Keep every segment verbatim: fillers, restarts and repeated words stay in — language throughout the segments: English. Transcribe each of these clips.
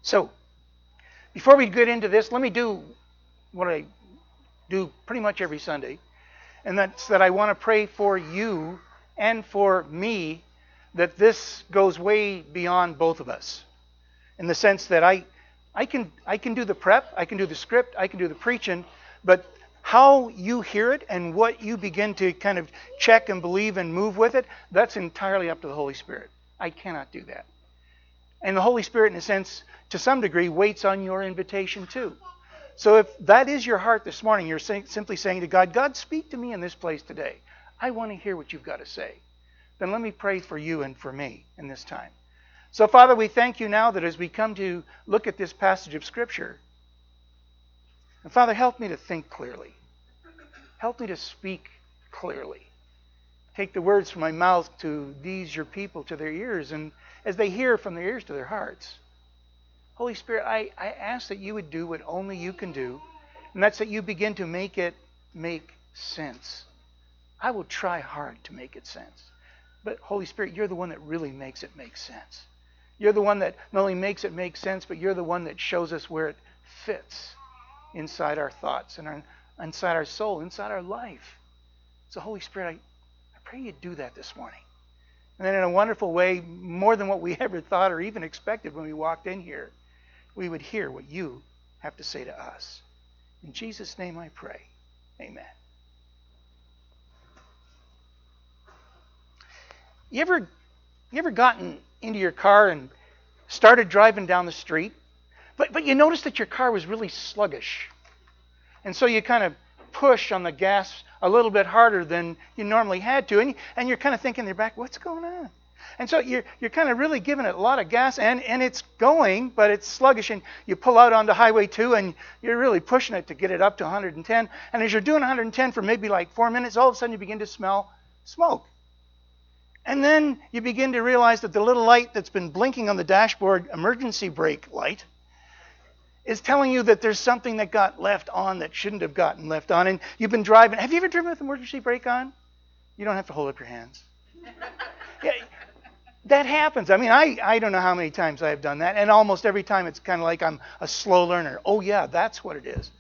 So, before we get into this, let me do what I do pretty much every Sunday, and that's that I want to pray for you and for me that this goes way beyond both of us, in the sense that I, I can I can do the prep, I can do the script, I can do the preaching, but how you hear it and what you begin to kind of check and believe and move with it, that's entirely up to the Holy Spirit. I cannot do that. And the Holy Spirit, in a sense, to some degree, waits on your invitation too. So if that is your heart this morning, you're say, simply saying to God, God, speak to me in this place today. I want to hear what you've got to say. Then let me pray for you and for me in this time. So, Father, we thank you now that as we come to look at this passage of Scripture, and Father, help me to think clearly. Help me to speak clearly. Take the words from my mouth to these your people, to their ears, and as they hear from their ears to their hearts. Holy Spirit, I, I ask that you would do what only you can do, and that's that you begin to make it make sense. I will try hard to make it sense. But Holy Spirit, you're the one that really makes it make sense. You're the one that not only makes it make sense, but you're the one that shows us where it fits inside our thoughts and our, inside our soul, inside our life. So Holy Spirit, I, I pray you do that this morning. And then in a wonderful way, more than what we ever thought or even expected when we walked in here, we would hear what you have to say to us. In Jesus' name I pray. Amen. You ever, you ever gotten into your car and started driving down the street, but, but you noticed that your car was really sluggish? And so you kind of push on the gas a little bit harder than you normally had to, and, and you're kind of thinking in your back, what's going on? And so you're, you're kind of really giving it a lot of gas, and, and it's going, but it's sluggish, and you pull out onto Highway two, and you're really pushing it to get it up to one hundred ten, and as you're doing one hundred ten for maybe like four minutes, all of a sudden you begin to smell smoke. And then you begin to realize that the little light that's been blinking on the dashboard, emergency brake light, is telling you that there's something that got left on that shouldn't have gotten left on. And you've been driving. Have you ever driven with emergency brake on? You don't have to hold up your hands. Yeah, that happens. I mean, I, I don't know how many times I've done that. And almost every time it's kind of like I'm a slow learner. Oh, yeah, that's what it is.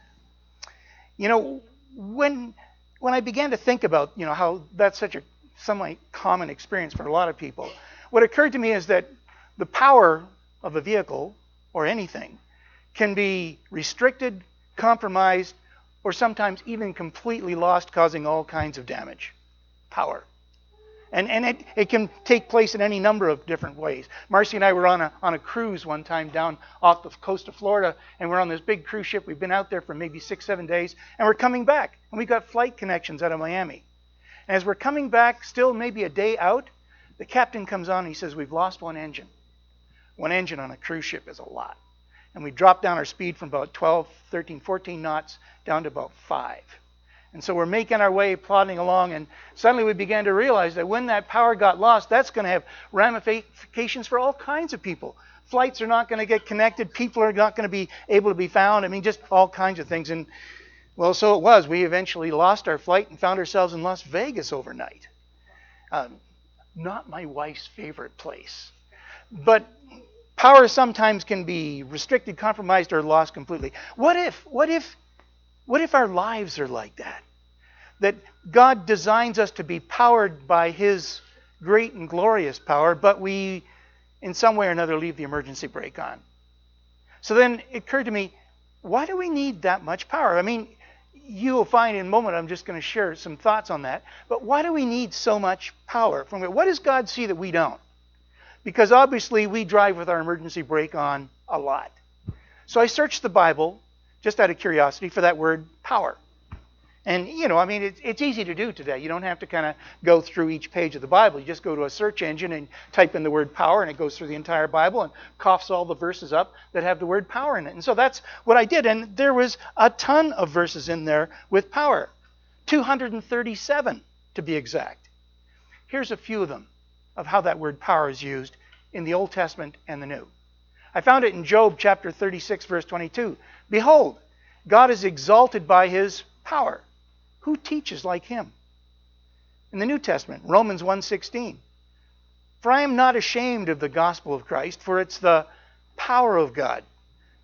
You know, when when I began to think about, you know, how that's such a somewhat common experience for a lot of people, what occurred to me is that the power of a vehicle or anything can be restricted, compromised, or sometimes even completely lost, causing all kinds of damage. Power. And and it, it can take place in any number of different ways. Marcy and I were on a on a cruise one time down off the coast of Florida, and we're on this big cruise ship. We've been out there for maybe six, seven days, and we're coming back. And we got flight connections out of Miami. And as we're coming back, still maybe a day out, the captain comes on and he says, we've lost one engine. One engine on a cruise ship is a lot. And we dropped down our speed from about twelve, thirteen, fourteen knots down to about five. And so we're making our way, plodding along, and suddenly we began to realize that when that power got lost, that's going to have ramifications for all kinds of people. Flights are not going to get connected. People are not going to be able to be found. I mean, just all kinds of things. And, well, so it was. We eventually lost our flight and found ourselves in Las Vegas overnight. Um, not my wife's favorite place. But power sometimes can be restricted, compromised, or lost completely. What if, what if, what if our lives are like that? That God designs us to be powered by His great and glorious power, but we, in some way or another, leave the emergency brake on. So then it occurred to me, why do we need that much power? I mean, you will find in a moment I'm just going to share some thoughts on that. But why do we need so much power? From what does God see that we don't? Because obviously we drive with our emergency brake on a lot. So I searched the Bible, just out of curiosity, for that word power. And, you know, I mean, it's, it's easy to do today. You don't have to kind of go through each page of the Bible. You just go to a search engine and type in the word power, and it goes through the entire Bible and coughs all the verses up that have the word power in it. And so that's what I did. And there was a ton of verses in there with power. two hundred thirty-seven to be exact. Here's a few of them of how that word power is used in the Old Testament and the New. I found it in Job chapter thirty-six, verse twenty-two. Behold, God is exalted by His power. Who teaches like Him? In the New Testament, Romans one sixteen. For I am not ashamed of the gospel of Christ, for it's the power of God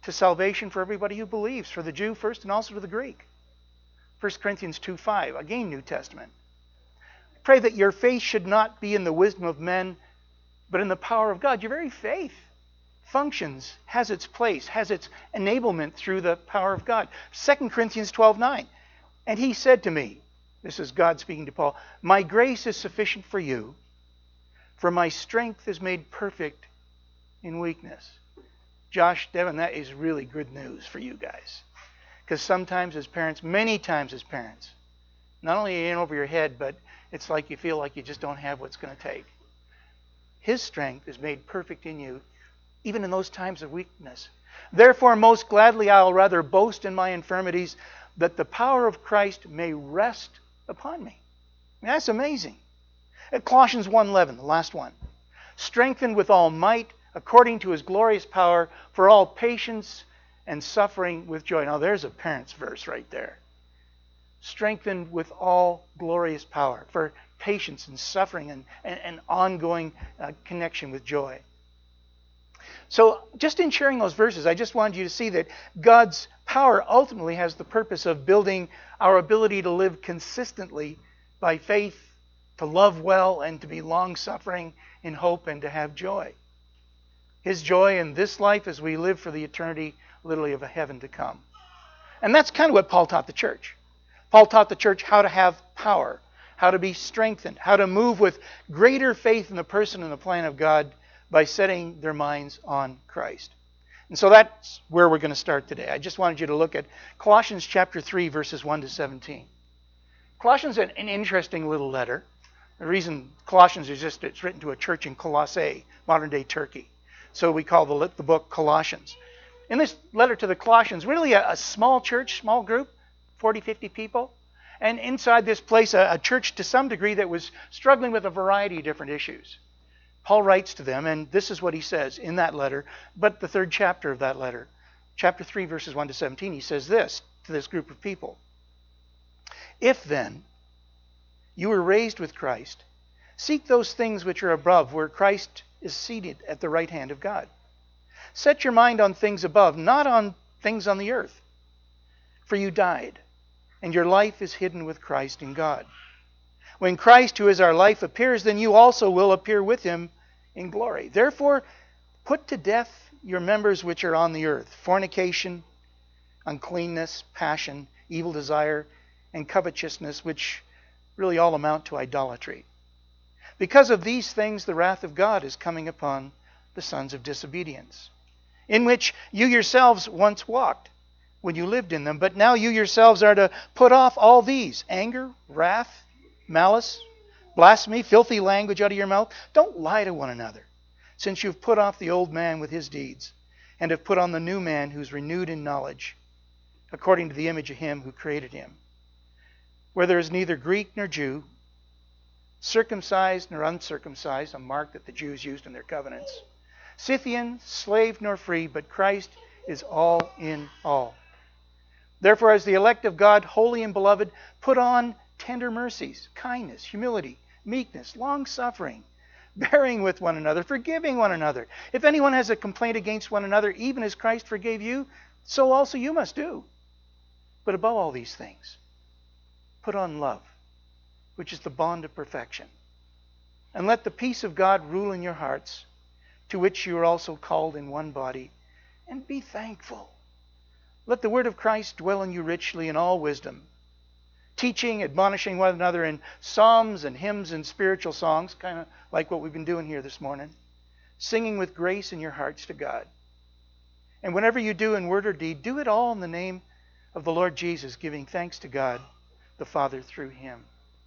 to salvation for everybody who believes, for the Jew first and also to the Greek. First Corinthians two five, again New Testament. Pray that your faith should not be in the wisdom of men, but in the power of God. Your very faith functions, has its place, has its enablement through the power of God. Second Corinthians twelve nine. And he said to me, this is God speaking to Paul, my grace is sufficient for you, for my strength is made perfect in weakness. Josh, Devin, that is really good news for you guys. Because sometimes as parents, many times as parents, not only are you in over your head, but it's like you feel like you just don't have what's going to take. His strength is made perfect in you, even in those times of weakness. Therefore, most gladly I'll rather boast in my infirmities, that the power of Christ may rest upon me. I mean, that's amazing. At Colossians one eleven, the last one. Strengthened with all might, according to his glorious power, for all patience and suffering with joy. Now there's a parent's verse right there. Strengthened with all glorious power, for patience and suffering and, and, and ongoing uh, connection with joy. So just in sharing those verses, I just wanted you to see that God's power ultimately has the purpose of building our ability to live consistently by faith, to love well, and to be long-suffering in hope and to have joy. His joy in this life as we live for the eternity, literally, of a heaven to come. And that's kind of what Paul taught the church. Paul taught the church how to have power, how to be strengthened, how to move with greater faith in the person and the plan of God by setting their minds on Christ. And so that's where we're going to start today. I just wanted you to look at Colossians chapter three, verses one to seventeen. Colossians is an, an interesting little letter. The reason Colossians is just it's written to a church in Colossae, modern-day Turkey. So we call the, the book Colossians. In this letter to the Colossians, really a, a small church, small group, forty, fifty people. And inside this place, a, a church to some degree that was struggling with a variety of different issues. Paul writes to them, and this is what he says in that letter, but the third chapter of that letter, chapter three, verses one to seventeen, he says this to this group of people. If then you were raised with Christ, seek those things which are above, where Christ is seated at the right hand of God. Set your mind on things above, not on things on the earth. For you died, and your life is hidden with Christ in God. When Christ, who is our life, appears, then you also will appear with him in glory. Therefore, put to death your members which are on the earth, fornication, uncleanness, passion, evil desire, and covetousness, which really all amount to idolatry. Because of these things, the wrath of God is coming upon the sons of disobedience, in which you yourselves once walked when you lived in them. But now you yourselves are to put off all these: anger, wrath, malice, blasphemy, filthy language out of your mouth. Don't lie to one another, since you've put off the old man with his deeds, and have put on the new man who's renewed in knowledge, according to the image of him who created him. Where there is neither Greek nor Jew, circumcised nor uncircumcised, a mark that the Jews used in their covenants, Scythian, slave nor free, but Christ is all in all. Therefore, as the elect of God, holy and beloved, put on tender mercies, kindness, humility, meekness, long-suffering, bearing with one another, forgiving one another. If anyone has a complaint against one another, even as Christ forgave you, so also you must do. But above all these things, put on love, which is the bond of perfection. And let the peace of God rule in your hearts, to which you are also called in one body, and be thankful. Let the word of Christ dwell in you richly in all wisdom, teaching, admonishing one another in psalms and hymns and spiritual songs, kind of like what we've been doing here this morning, singing with grace in your hearts to God. And whenever you do in word or deed, do it all in the name of the Lord Jesus, giving thanks to God the Father through him.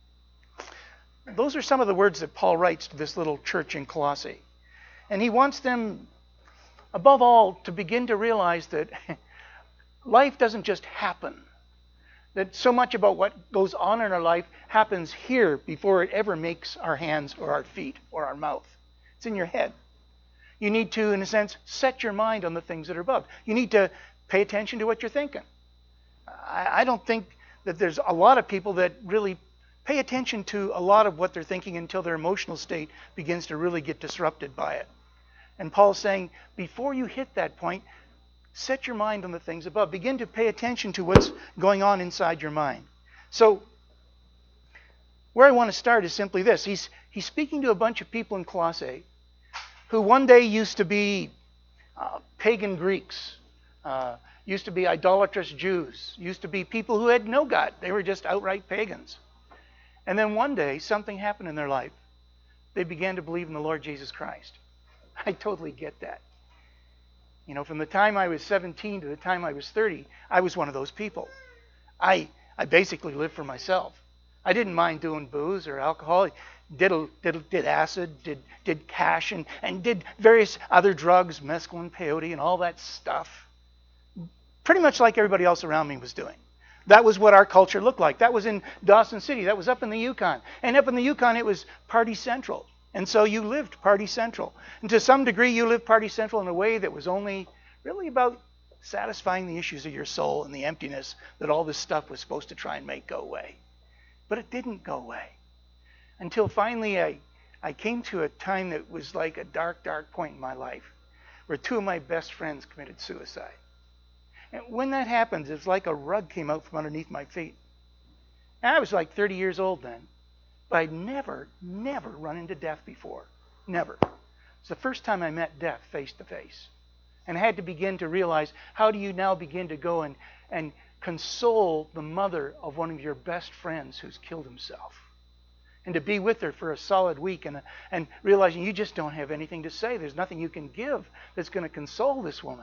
Those are some of the words that Paul writes to this little church in Colossae. And he wants them, above all, to begin to realize that life doesn't just happen. That so much about what goes on in our life happens here before it ever makes our hands or our feet or our mouth. It's in your head. You need to, in a sense, set your mind on the things that are above. You need to pay attention to what you're thinking. I, I don't think that there's a lot of people that really pay attention to a lot of what they're thinking until their emotional state begins to really get disrupted by it. And Paul's saying, before you hit that point, Set your mind on the things above. Begin to pay attention to what's going on inside your mind. So, where I want to start is simply this. He's, he's speaking to a bunch of people in Colossae who one day used to be uh, pagan Greeks, uh, used to be idolatrous Jews, used to be people who had no God. They were just outright pagans. And then one day, something happened in their life. They began to believe in the Lord Jesus Christ. I totally get that. You know, from the time I was seventeen to the time I was thirty, I was one of those people. I I basically lived for myself. I didn't mind doing booze or alcohol. Did did did acid, did did cash, and and did various other drugs, mescaline, peyote, and all that stuff. Pretty much like everybody else around me was doing. That was what our culture looked like. That was in Dawson City. That was up in the Yukon. And up in the Yukon, it was party central. And so you lived party central. And to some degree, you lived party central in a way that was only really about satisfying the issues of your soul and the emptiness that all this stuff was supposed to try and make go away. But it didn't go away. Until finally I, I came to a time that was like a dark, dark point in my life where two of my best friends committed suicide. And when that happened, it's like a rug came out from underneath my feet. And I was like thirty years old then. But I'd never, never run into death before. Never. It's the first time I met death face to face. And I had to begin to realize, how do you now begin to go and, and console the mother of one of your best friends who's killed himself? And to be with her for a solid week and, and realizing you just don't have anything to say. There's nothing you can give that's going to console this woman.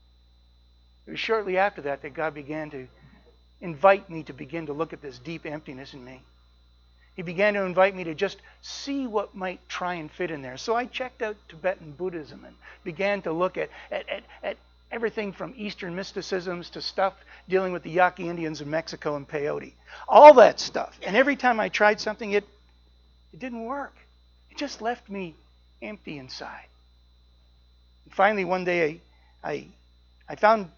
It was shortly after that that God began to invite me to begin to look at this deep emptiness in me. He began to invite me to just see what might try and fit in there. So I checked out Tibetan Buddhism and began to look at, at, at, at everything from Eastern mysticisms to stuff dealing with the Yaqui Indians of Mexico and peyote. All that stuff. And every time I tried something, it, it didn't work. It just left me empty inside. And finally, one day, I, I, I found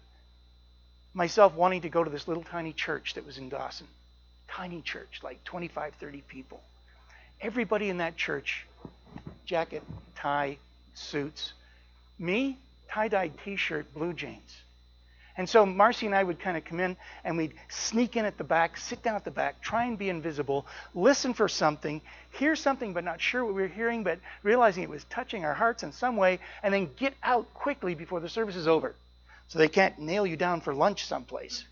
myself wanting to go to this little tiny church that was in Dawson. Tiny church, like twenty-five, thirty people. Everybody in that church, jacket, tie, suits. Me, tie-dyed t-shirt, blue jeans. And so Marcy and I would kind of come in and we'd sneak in at the back, sit down at the back, try and be invisible, listen for something, hear something but not sure what we were hearing, but realizing it was touching our hearts in some way, and then get out quickly before the service is over. So they can't nail you down for lunch someplace.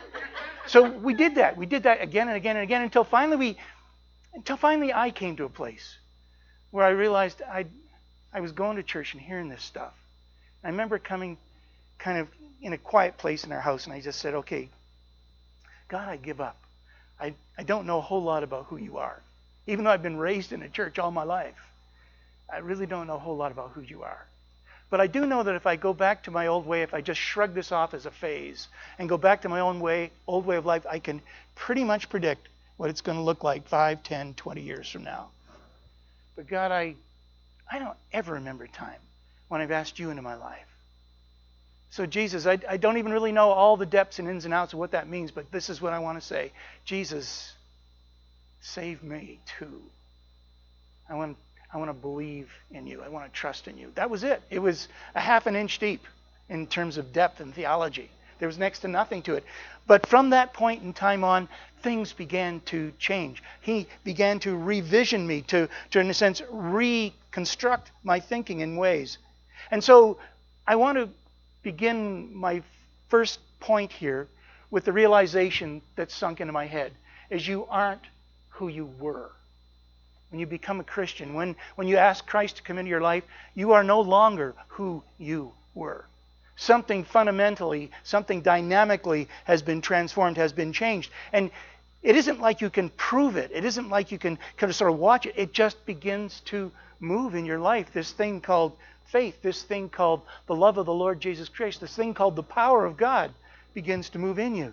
So we did that. We did that again and again and again until finally we, until finally I came to a place where I realized I, I was going to church and hearing this stuff. I remember coming kind of in a quiet place in our house, and I just said, okay, God, I give up. I, I don't know a whole lot about who you are. Even though I've been raised in a church all my life, I really don't know a whole lot about who you are. But I do know that if I go back to my old way, if I just shrug this off as a phase and go back to my own way, old way of life, I can pretty much predict what it's going to look like five, ten, twenty years from now. But God, I, I don't ever remember a time when I've asked you into my life. So Jesus, I, I don't even really know all the depths and ins and outs of what that means, but this is what I want to say. Jesus, save me too. I want I want to believe in you. I want to trust in you. That was it. It was a half an inch deep in terms of depth and theology. There was next to nothing to it. But from that point in time on, things began to change. He began to revision me, to, to in a sense, reconstruct my thinking in ways. And so I want to begin my first point here with the realization that sunk into my head, is you aren't who you were. When you become a Christian, when, when you ask Christ to come into your life, you are no longer who you were. Something fundamentally, something dynamically has been transformed, has been changed. And it isn't like you can prove it. It isn't like you can kind of sort of watch it. It just begins to move in your life. This thing called faith, this thing called the love of the Lord Jesus Christ, this thing called the power of God begins to move in you.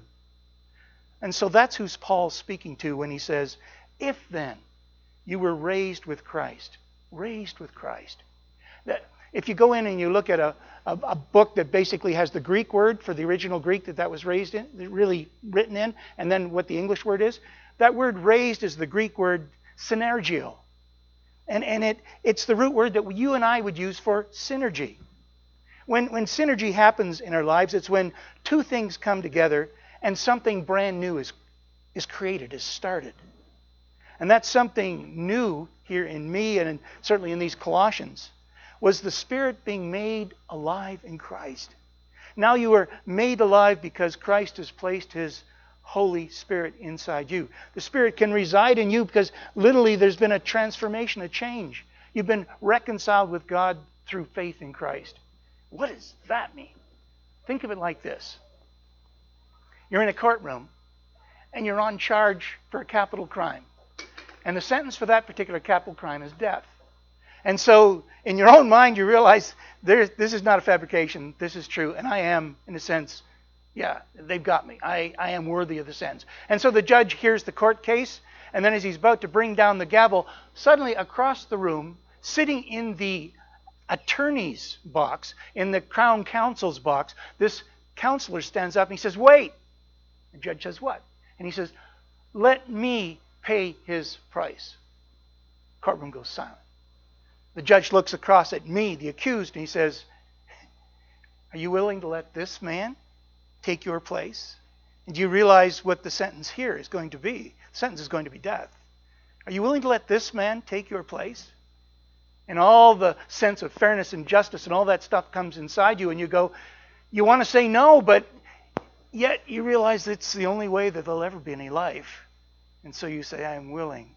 And so that's who Paul's speaking to when he says, if then you were raised with Christ. Raised with Christ. That, if you go in and you look at a, a, a book that basically has the Greek word for the original Greek that that was raised in, really written in, and then what the English word is, that word raised is the Greek word synergio. And, and it, it's the root word that you and I would use for synergy. When, when synergy happens in our lives, it's when two things come together and something brand new is, is created, is started. And that something new here in me and in, certainly in these Colossians was the Spirit being made alive in Christ. Now you are made alive because Christ has placed His Holy Spirit inside you. The Spirit can reside in you because literally there's been a transformation, a change. You've been reconciled with God through faith in Christ. What does that mean? Think of it like this. You're in a courtroom and you're on charge for a capital crime. And the sentence for that particular capital crime is death. And so in your own mind you realize there, this is not a fabrication, this is true, and I am, in a sense, yeah, they've got me. I, I am worthy of the sentence. And so the judge hears the court case, and then as he's about to bring down the gavel, suddenly across the room, sitting in the attorney's box, in the Crown Counsel's box, this counselor stands up and he says, "Wait." The judge says, "What?" And he says, "Let me pay his price." Courtroom goes silent. The judge looks across at me, the accused, and he says, "Are you willing to let this man take your place? And do you realize what the sentence here is going to be? The sentence is going to be death. Are you willing to let this man take your place?" And all the sense of fairness and justice and all that stuff comes inside you, and you go, you want to say no, but yet you realize it's the only way that there'll ever be any life. And so you say, "I am willing."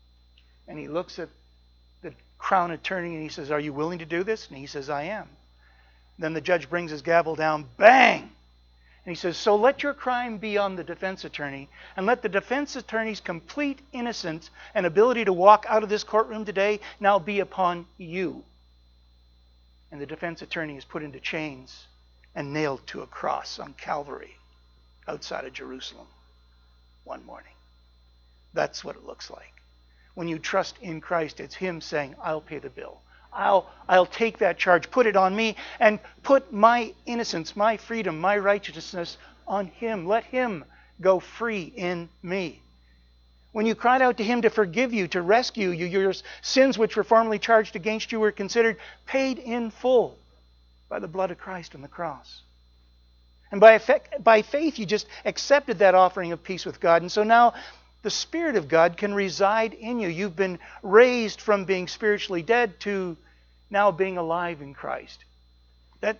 And he looks at the Crown Attorney and he says, "Are you willing to do this?" And he says, "I am." Then the judge brings his gavel down, bang! And he says, "So let your crime be on the defense attorney, and let the defense attorney's complete innocence and ability to walk out of this courtroom today now be upon you." And the defense attorney is put into chains and nailed to a cross on Calvary outside of Jerusalem one morning. That's what it looks like. When you trust in Christ, it's Him saying, "I'll pay the bill. I'll, I'll take that charge, put it on me, and put my innocence, my freedom, my righteousness on Him. Let Him go free in me." When you cried out to Him to forgive you, to rescue you, your sins which were formerly charged against you were considered paid in full by the blood of Christ on the cross. And by, effect, by faith, you just accepted that offering of peace with God. And so now the Spirit of God can reside in you. You've been raised from being spiritually dead to now being alive in Christ. That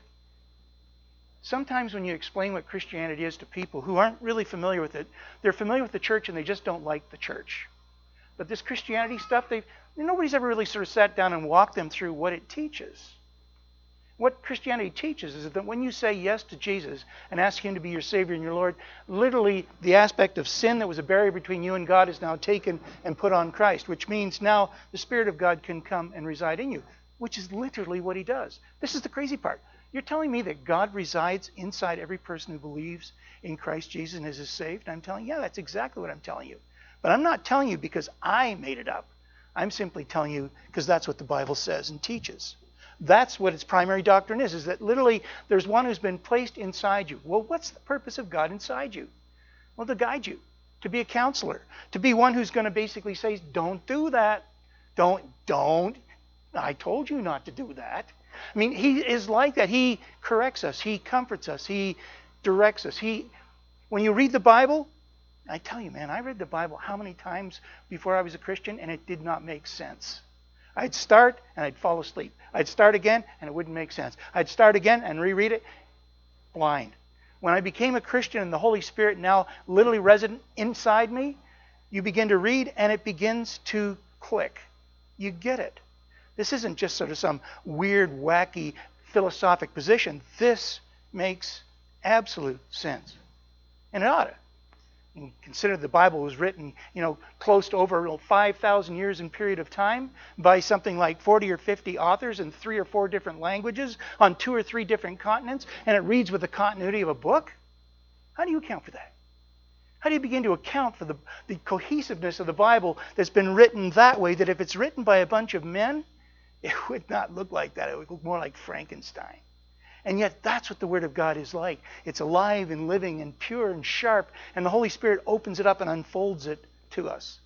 sometimes when you explain what Christianity is to people who aren't really familiar with it, they're familiar with the church and they just don't like the church. But this Christianity stuff, they nobody's ever really sort of sat down and walked them through what it teaches. What Christianity teaches is that when you say yes to Jesus and ask Him to be your Savior and your Lord, literally the aspect of sin that was a barrier between you and God is now taken and put on Christ, which means now the Spirit of God can come and reside in you, which is literally what He does. This is the crazy part. You're telling me that God resides inside every person who believes in Christ Jesus and is saved? And I'm telling you, yeah, that's exactly what I'm telling you. But I'm not telling you because I made it up. I'm simply telling you because that's what the Bible says and teaches. That's what its primary doctrine is, is that literally there's one who's been placed inside you. Well, what's the purpose of God inside you? Well, to guide you, to be a counselor, to be one who's going to basically say, "Don't do that. Don't, don't. I told you not to do that." I mean, He is like that. He corrects us. He comforts us. He directs us. He, when you read the Bible, I tell you, man, I read the Bible how many times before I was a Christian, and it did not make sense. I'd start and I'd fall asleep. I'd start again and it wouldn't make sense. I'd start again and reread it, blind. When I became a Christian and the Holy Spirit now literally resident inside me, you begin to read and it begins to click. You get it. This isn't just sort of some weird, wacky, philosophic position. This makes absolute sense. And it ought to. And consider the Bible was written, you know, close to over five thousand years in period of time by something like forty or fifty authors in three or four different languages on two or three different continents, and it reads with the continuity of a book. How do you account for that? How do you begin to account for the, the cohesiveness of the Bible that's been written that way, that if it's written by a bunch of men, it would not look like that. It would look more like Frankenstein. And yet that's what the Word of God is like. It's alive and living and pure and sharp, and the Holy Spirit opens it up and unfolds it to us.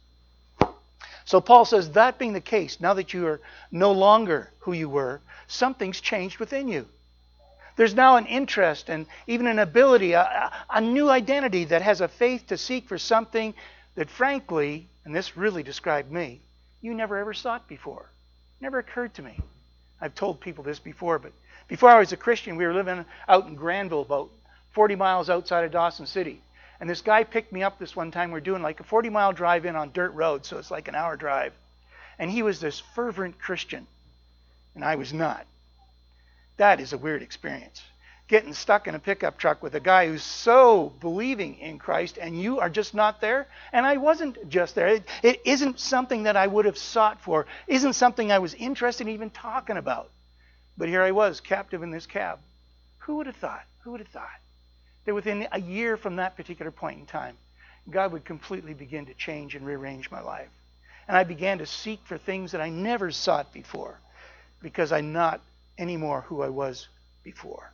So Paul says, that being the case, now that you are no longer who you were, something's changed within you. There's now an interest and even an ability, a, a new identity that has a faith to seek for something that frankly, and this really described me, you never ever sought before. Never occurred to me. I've told people this before, but before I was a Christian, we were living out in Granville, about forty miles outside of Dawson City. And this guy picked me up this one time. We're doing like a forty mile drive in on dirt road, so it's like an hour drive. And he was this fervent Christian, and I was not. That is a weird experience. Getting stuck in a pickup truck with a guy who's so believing in Christ, and you are just not there. And I wasn't just there. It, it isn't something that I would have sought for. Isn't something I was interested in even talking about. But here I was, captive in this cab. Who would have thought? Who would have thought that within a year from that particular point in time, God would completely begin to change and rearrange my life. And I began to seek for things that I never sought before, because I'm not anymore who I was before.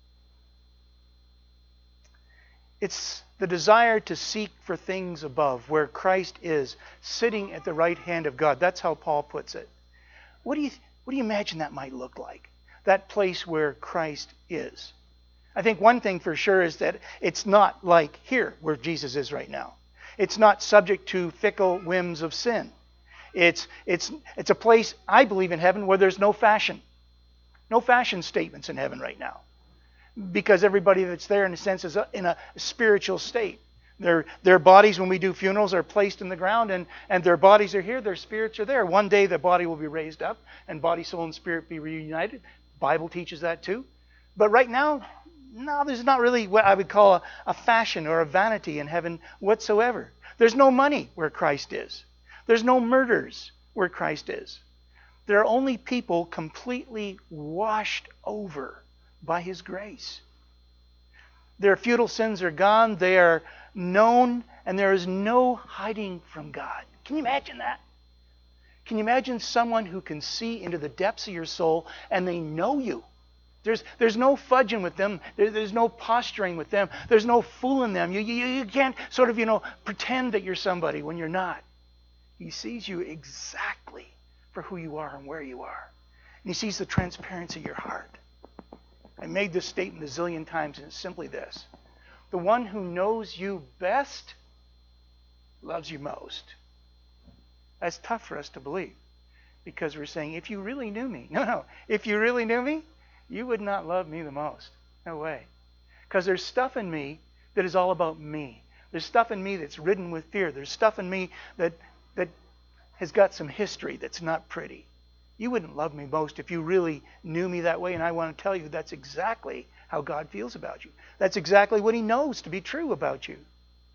It's the desire to seek for things above, where Christ is, sitting at the right hand of God. That's how Paul puts it. What do you, what do you imagine that might look like? That place where Christ is. I think one thing for sure is that it's not like here, where Jesus is right now. It's not subject to fickle whims of sin. It's, it's, it's a place, I believe, in heaven where there's no fashion. No fashion statements in heaven right now. Because everybody that's there, in a sense, is in a spiritual state. Their, their bodies, when we do funerals, are placed in the ground, and, and their bodies are here, their spirits are there. One day the body will be raised up, and body, soul, and spirit be reunited. The Bible teaches that too. But right now, no, there's not really what I would call a, a fashion or a vanity in heaven whatsoever. There's no money where Christ is. There's no murders where Christ is. There are only people completely washed over by His grace. Their futile sins are gone. They are known, and there is no hiding from God. Can you imagine that? Can you imagine someone who can see into the depths of your soul and they know you? There's, there's no fudging with them. There, there's no posturing with them. There's no fooling them. You, you, you can't sort of, you know, pretend that you're somebody when you're not. He sees you exactly for who you are and where you are. And He sees the transparency of your heart. I made this statement a zillion times, and it's simply this. The one who knows you best loves you most. That's tough for us to believe, because we're saying, if you really knew me, no, no, if you really knew me, you would not love me the most. No way. Because there's stuff in me that is all about me. There's stuff in me that's ridden with fear. There's stuff in me that that has got some history that's not pretty. You wouldn't love me most if you really knew me that way, and I want to tell you that's exactly how God feels about you. That's exactly what He knows to be true about you.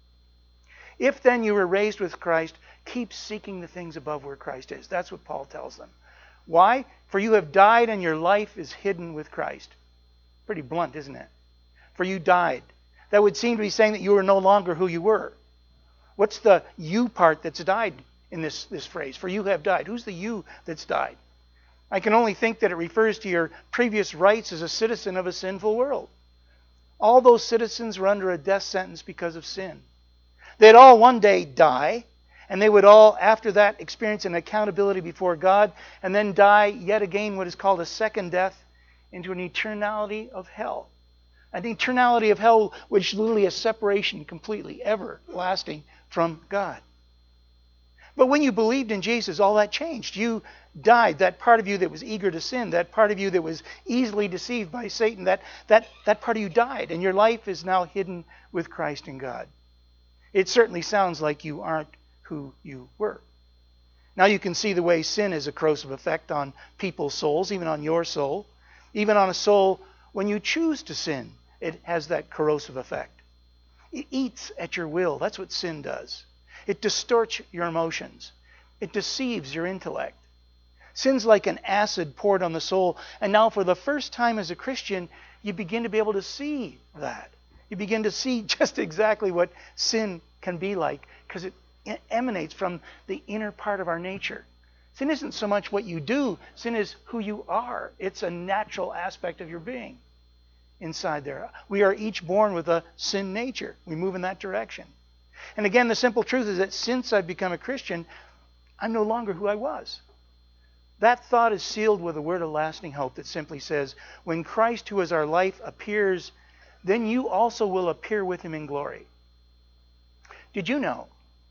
If then you were raised with Christ, keep seeking the things above where Christ is. That's what Paul tells them. Why? For you have died and your life is hidden with Christ. Pretty blunt, isn't it? For you died. That would seem to be saying that you are no longer who you were. What's the you part that's died in this, this phrase? For you have died. Who's the you that's died? I can only think that it refers to your previous rights as a citizen of a sinful world. All those citizens were under a death sentence because of sin. They'd all one day die, and they would all, after that, experience an accountability before God, and then die yet again what is called a second death into an eternality of hell. An eternality of hell, which is literally a separation completely, everlasting from God. But when you believed in Jesus, all that changed. You died. That part of you that was eager to sin, that part of you that was easily deceived by Satan, that, that, that part of you died, and your life is now hidden with Christ in God. It certainly sounds like you aren't who you were. Now you can see the way sin has a corrosive effect on people's souls, even on your soul. Even on a soul, when you choose to sin, it has that corrosive effect. It eats at your will. That's what sin does. It distorts your emotions. It deceives your intellect. Sin's like an acid poured on the soul. And now for the first time as a Christian, you begin to be able to see that. You begin to see just exactly what sin can be like, because it emanates from the inner part of our nature. Sin isn't so much what you do. Sin is who you are. It's a natural aspect of your being inside there. We are each born with a sin nature. We move in that direction. And again, the simple truth is that since I've become a Christian, I'm no longer who I was. That thought is sealed with a word of lasting hope that simply says, when Christ, who is our life, appears, then you also will appear with him in glory. Did you know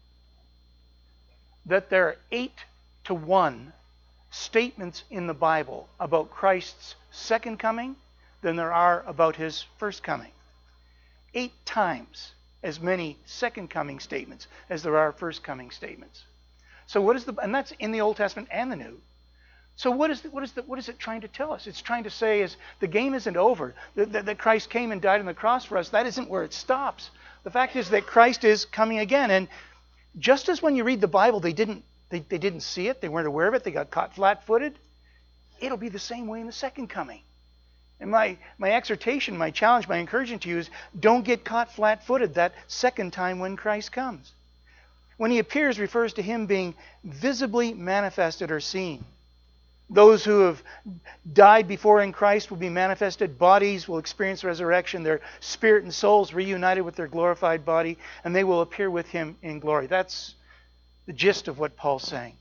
that there are eight to one statements in the Bible about Christ's second coming than there are about his first coming? Eight times as many second coming statements as there are first coming statements. So what is the, and that's in the Old Testament and the New. So what is the, what is the, what is it trying to tell us? It's trying to say is the game isn't over. That, that, that Christ came and died on the cross for us. That isn't where it stops. The fact is that Christ is coming again. And just as when you read the Bible, they didn't they, they didn't see it, they weren't aware of it, they got caught flat-footed, it'll be the same way in the second coming. And my, my exhortation, my challenge, my encouragement to you is don't get caught flat-footed that second time when Christ comes. When he appears refers to him being visibly manifested or seen. Those who have died before in Christ will be manifested. Bodies will experience resurrection. Their spirit and souls reunited with their glorified body, and they will appear with him in glory. That's the gist of what Paul's saying.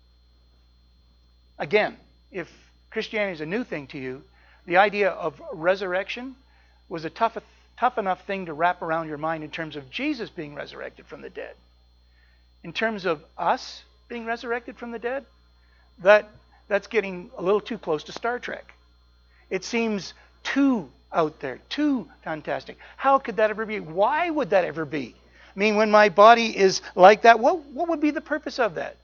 Again, if Christianity is a new thing to you, the idea of resurrection was a tough, tough enough thing to wrap around your mind in terms of Jesus being resurrected from the dead. In terms of us being resurrected from the dead, that that's getting a little too close to Star Trek. It seems too out there, too fantastic. How could that ever be? Why would that ever be? I mean, when my body is like that, what, what would be the purpose of that?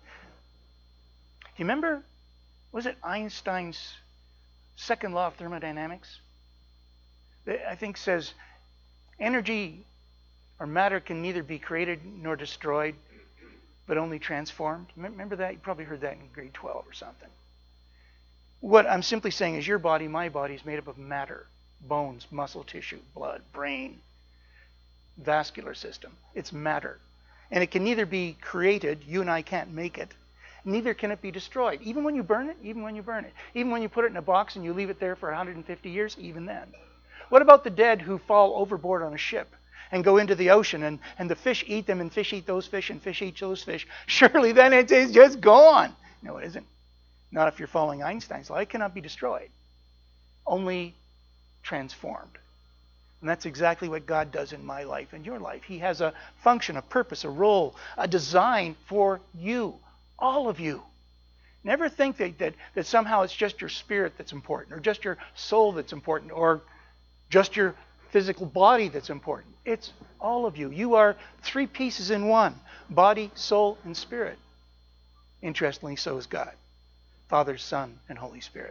Do you remember, was it Einstein's second law of thermodynamics? I think says energy or matter can neither be created nor destroyed, but only transformed. Remember that? You probably heard that in grade twelve or something. What I'm simply saying is your body, my body, is made up of matter, bones, muscle tissue, blood, brain, vascular system. It's matter. And it can neither be created, you and I can't make it, neither can it be destroyed. Even when you burn it, even when you burn it. Even when you put it in a box and you leave it there for one hundred fifty years, even then. What about the dead who fall overboard on a ship and go into the ocean and, and the fish eat them and fish eat those fish and fish eat those fish? Surely then it is just gone. No, it isn't. Not if you're following Einstein's law. It cannot be destroyed. Only transformed. And that's exactly what God does in my life and your life. He has a function, a purpose, a role, a design for you. All of you. Never think that, that, that somehow it's just your spirit that's important, or just your soul that's important, or just your physical body that's important. It's all of you. You are three pieces in one. Body, soul, and spirit. Interestingly, so is God. Father, Son, and Holy Spirit.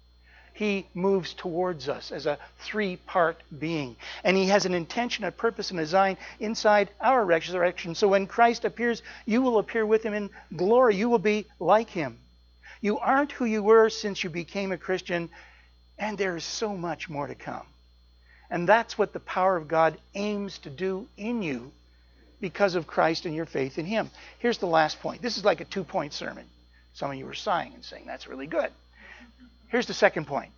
He moves towards us as a three-part being. And he has an intention, a purpose, and a design inside our resurrection. So when Christ appears, you will appear with him in glory. You will be like him. You aren't who you were since you became a Christian, and there is so much more to come. And that's what the power of God aims to do in you because of Christ and your faith in him. Here's the last point. This is like a two-point sermon. Some of you were sighing and saying, that's really good. Here's the second point.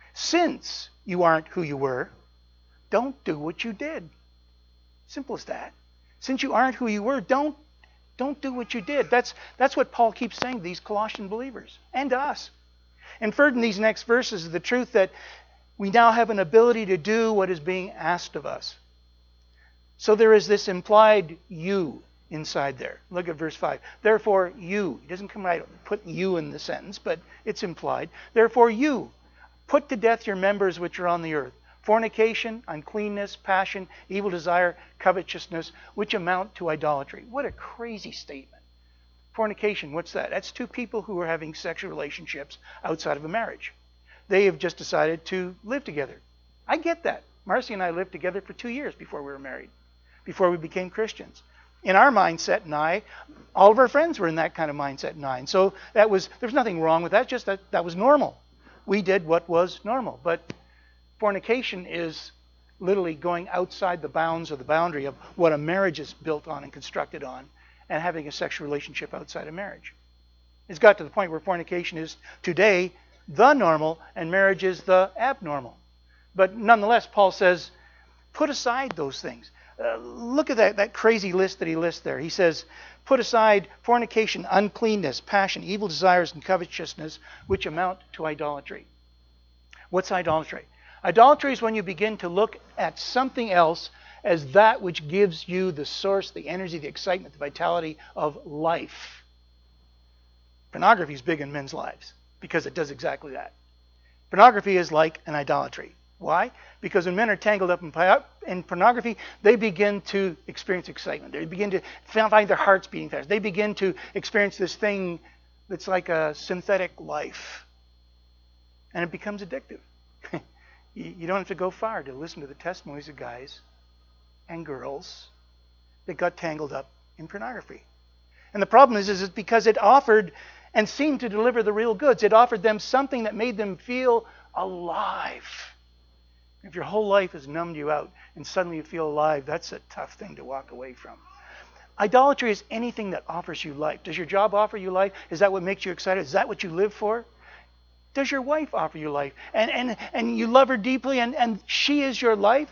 Since you aren't who you were, don't do what you did. Simple as that. Since you aren't who you were, don't, don't do what you did. That's, that's what Paul keeps saying to these Colossian believers and to us. Inferred in these next verses is the truth that we now have an ability to do what is being asked of us. So there is this implied you inside there. Look at verse five. Therefore you, it doesn't come right, put you in the sentence, but it's implied. Therefore you, put to death your members which are on the earth. Fornication, uncleanness, passion, evil desire, covetousness, which amount to idolatry. What a crazy statement. Fornication, what's that? That's two people who are having sexual relationships outside of a marriage. They have just decided to live together. I get that. Marcy and I lived together for two years before we were married, before we became Christians. In our mindset, and I, all of our friends were in that kind of mindset, and I. And so that was, there was nothing wrong with that, just that that was normal. We did what was normal. But fornication is literally going outside the bounds or the boundary of what a marriage is built on and constructed on, and having a sexual relationship outside of marriage. It's got to the point where fornication is today the normal and marriage is the abnormal. But nonetheless, Paul says, put aside those things. Uh, look at that, that crazy list that he lists there. He says, Put aside fornication, uncleanness, passion, evil desires, and covetousness, which amount to idolatry. What's idolatry? Idolatry is when you begin to look at something else as that which gives you the source, the energy, the excitement, the vitality of life. Pornography is big in men's lives because it does exactly that. Pornography is like an idolatry. Why? Because when men are tangled up in, in pornography, they begin to experience excitement. They begin to find their hearts beating fast. They begin to experience this thing that's like a synthetic life. And it becomes addictive. you, you don't have to go far to listen to the testimonies of guys and girls that got tangled up in pornography. And the problem is, is it's because it offered and seemed to deliver the real goods. It offered them something that made them feel alive. If your whole life has numbed you out and suddenly you feel alive, that's a tough thing to walk away from. Idolatry is anything that offers you life. Does your job offer you life? Is that what makes you excited? Is that what you live for? Does your wife offer you life? And and, and you love her deeply and, and she is your life?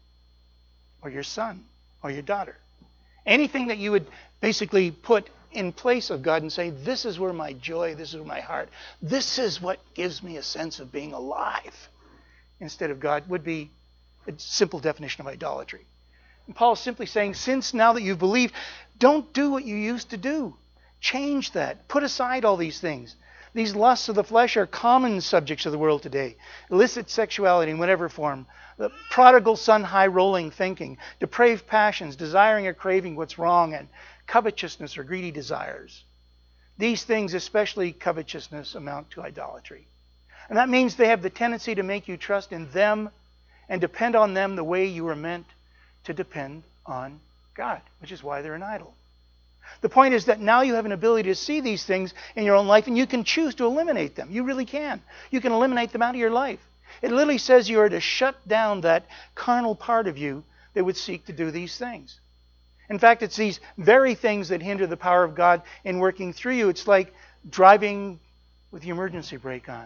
Or your son? Or your daughter? Anything that you would basically put in place of God and say, this is where my joy, this is where my heart, this is what gives me a sense of being alive, instead of God, would be a simple definition of idolatry. And Paul is simply saying, since now that you've believed, don't do what you used to do. Change that. Put aside all these things. These lusts of the flesh are common subjects of the world today. Illicit sexuality in whatever form. The prodigal son high-rolling thinking. Depraved passions, desiring or craving what's wrong, and covetousness or greedy desires. These things, especially covetousness, amount to idolatry. And that means they have the tendency to make you trust in them and depend on them the way you were meant to depend on God, which is why they're an idol. The point is that now you have an ability to see these things in your own life and you can choose to eliminate them. You really can. You can eliminate them out of your life. It literally says you are to shut down that carnal part of you that would seek to do these things. In fact, it's these very things that hinder the power of God in working through you. It's like driving with the emergency brake on.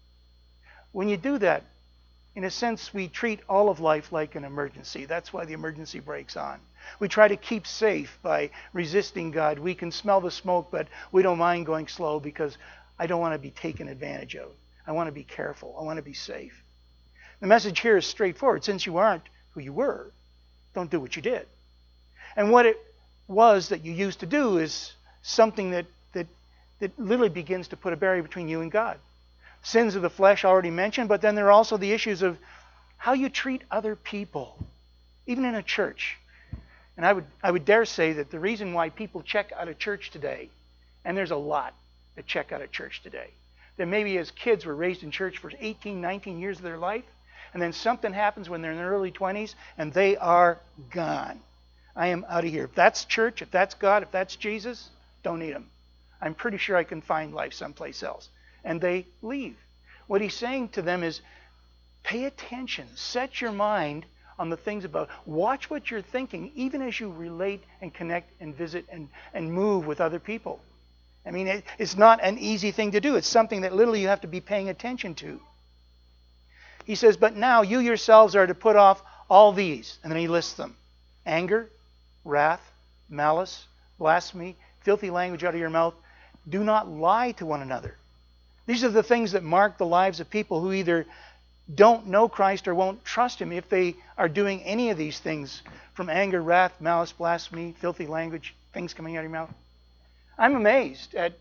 When you do that, in a sense, we treat all of life like an emergency. That's why the emergency brake's on. We try to keep safe by resisting God. We can smell the smoke, but we don't mind going slow because I don't want to be taken advantage of. I want to be careful. I want to be safe. The message here is straightforward. Since you aren't who you were, don't do what you did. And what it was that you used to do is something that, that, that literally begins to put a barrier between you and God. Sins of the flesh already mentioned, but then there are also the issues of how you treat other people, even in a church. And I would I would dare say that the reason why people check out of church today, and there's a lot that check out of church today, that maybe as kids were raised in church for eighteen, nineteen years of their life, and then something happens when they're in their early twenties, and they are gone. I am out of here. If that's church, if that's God, if that's Jesus, don't need them. I'm pretty sure I can find life someplace else. And they leave. What he's saying to them is, pay attention. Set your mind on the things about. Watch what you're thinking, even as you relate and connect and visit and, and move with other people. I mean, it, it's not an easy thing to do. It's something that literally you have to be paying attention to. He says, but now you yourselves are to put off all these. And then he lists them. Anger, wrath, malice, blasphemy, filthy language out of your mouth. Do not lie to one another. These are the things that mark the lives of people who either don't know Christ or won't trust Him if they are doing any of these things, from anger, wrath, malice, blasphemy, filthy language, things coming out of your mouth. I'm amazed at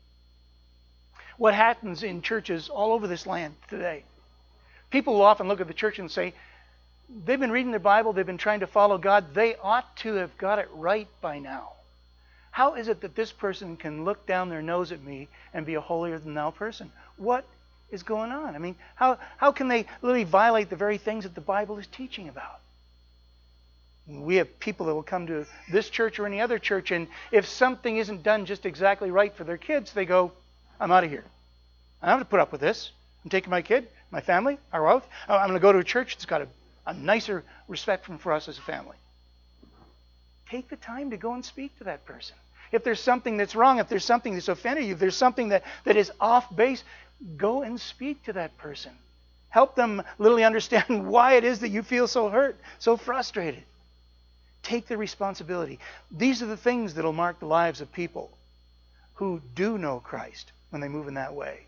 what happens in churches all over this land today. People will often look at the church and say, they've been reading their Bible, they've been trying to follow God, they ought to have got it right by now. How is it that this person can look down their nose at me and be a holier-than-thou person? What is going on? I mean, how, how can they literally violate the very things that the Bible is teaching about? We have people that will come to this church or any other church, and if something isn't done just exactly right for their kids, they go, I'm out of here. I don't have to put up with this. I'm taking my kid, my family, our wife. I'm going to go to a church that's got a, a nicer respect for us as a family. Take the time to go and speak to that person. If there's something that's wrong, if there's something that's offended you, if there's something that, that is off base, go and speak to that person. Help them literally understand why it is that you feel so hurt, so frustrated. Take the responsibility. These are the things that will mark the lives of people who do know Christ when they move in that way.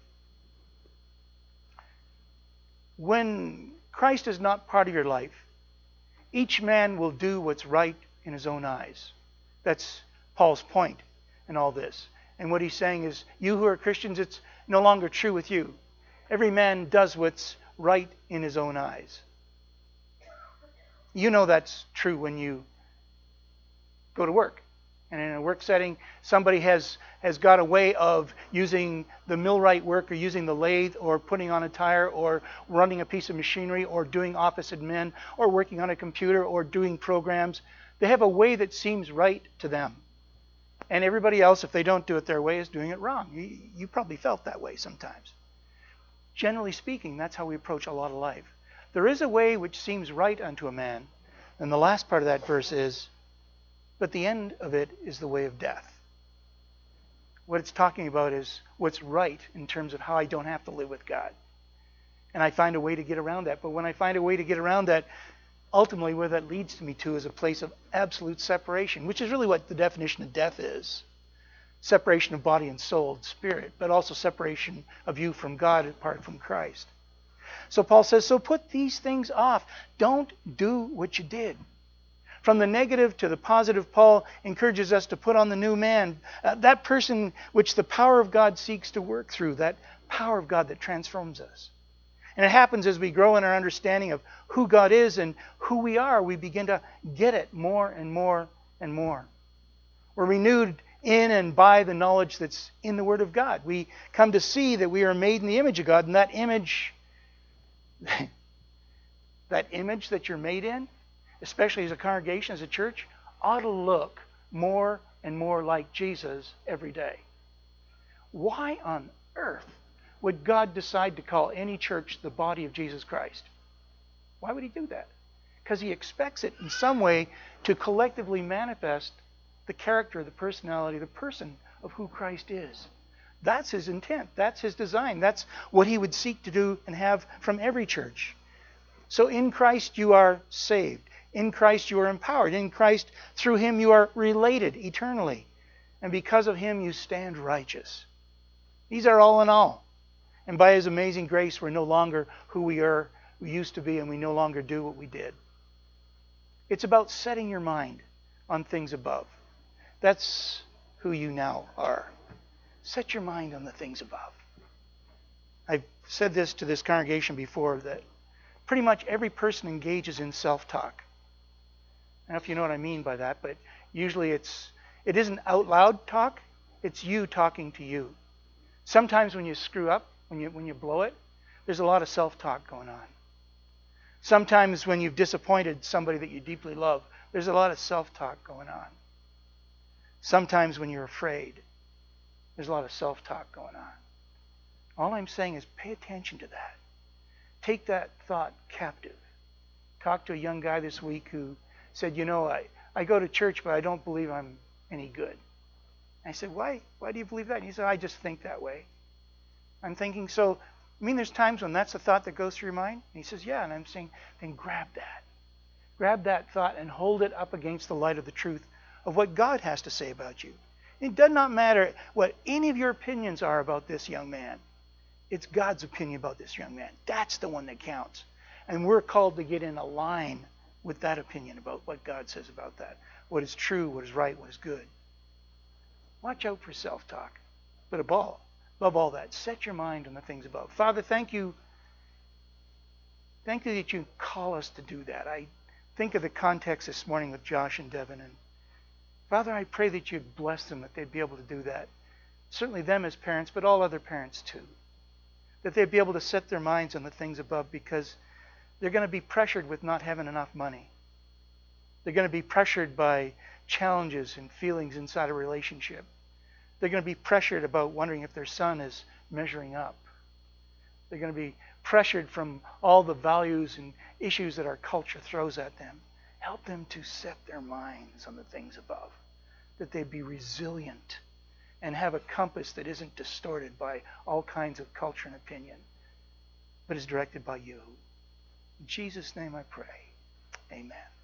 When Christ is not part of your life, each man will do what's right in his own eyes. That's Paul's point in all this. And what he's saying is, you who are Christians, it's no longer true with you. Every man does what's right in his own eyes. You know that's true when you go to work. And in a work setting, somebody has, has got a way of using the millwright work, or using the lathe, or putting on a tire, or running a piece of machinery, or doing office admin, or working on a computer, or doing programs. They have a way that seems right to them. And everybody else, if they don't do it their way, is doing it wrong. You, you probably felt that way sometimes. Generally speaking, that's how we approach a lot of life. There is a way which seems right unto a man. And the last part of that verse is, but the end of it is the way of death. What it's talking about is what's right in terms of how I don't have to live with God. And I find a way to get around that. But when I find a way to get around that, ultimately where that leads to me to is a place of absolute separation, which is really what the definition of death is. Separation of body and soul and spirit, but also separation of you from God apart from Christ. So Paul says, so put these things off. Don't do what you did. From the negative to the positive, Paul encourages us to put on the new man, uh, that person which the power of God seeks to work through, that power of God that transforms us. And it happens as we grow in our understanding of who God is and who we are, we begin to get it more and more and more. We're renewed in and by the knowledge that's in the Word of God. We come to see that we are made in the image of God, and that image, that image that you're made in, especially as a congregation, as a church, ought to look more and more like Jesus every day. Why on earth would God decide to call any church the body of Jesus Christ? Why would he do that? Because he expects it in some way to collectively manifest the character, the personality, the person of who Christ is. That's his intent. That's his design. That's what he would seek to do and have from every church. So in Christ you are saved. In Christ you are empowered. In Christ, through him, you are related eternally. And because of him, you stand righteous. These are all in all. And by his amazing grace, we're no longer who we are, we used to be, and we no longer do what we did. It's about setting your mind on things above. That's who you now are. Set your mind on the things above. I've said this to this congregation before, that pretty much every person engages in self-talk. I don't know if you know what I mean by that, but usually it's it isn't out loud talk, it's you talking to you. Sometimes when you screw up, when you when you blow it, there's a lot of self-talk going on. Sometimes when you've disappointed somebody that you deeply love, there's a lot of self-talk going on. Sometimes when you're afraid, there's a lot of self-talk going on. All I'm saying is pay attention to that. Take that thought captive. Talked to a young guy this week who said, you know, I, I go to church, but I don't believe I'm any good. I said, why? Why do you believe that? And he said, I just think that way. I'm thinking, so, I mean, there's times when that's the thought that goes through your mind? And he says, yeah. And I'm saying, then grab that. Grab that thought and hold it up against the light of the truth of what God has to say about you. It does not matter what any of your opinions are about this young man. It's God's opinion about this young man. That's the one that counts. And we're called to get in a line with that opinion about what God says about that. What is true, what is right, what is good. Watch out for self-talk. But above all, above all that, set your mind on the things above. Father, thank you. Thank you that you call us to do that. I think of the context this morning with Josh and Devin. And Father, I pray that you'd bless them, that they'd be able to do that. Certainly them as parents, but all other parents too. That they'd be able to set their minds on the things above, because they're going to be pressured with not having enough money. They're going to be pressured by challenges and feelings inside a relationship. They're going to be pressured about wondering if their son is measuring up. They're going to be pressured from all the values and issues that our culture throws at them. Help them to set their minds on the things above, that they be resilient and have a compass that isn't distorted by all kinds of culture and opinion, but is directed by you. In Jesus' name I pray. Amen.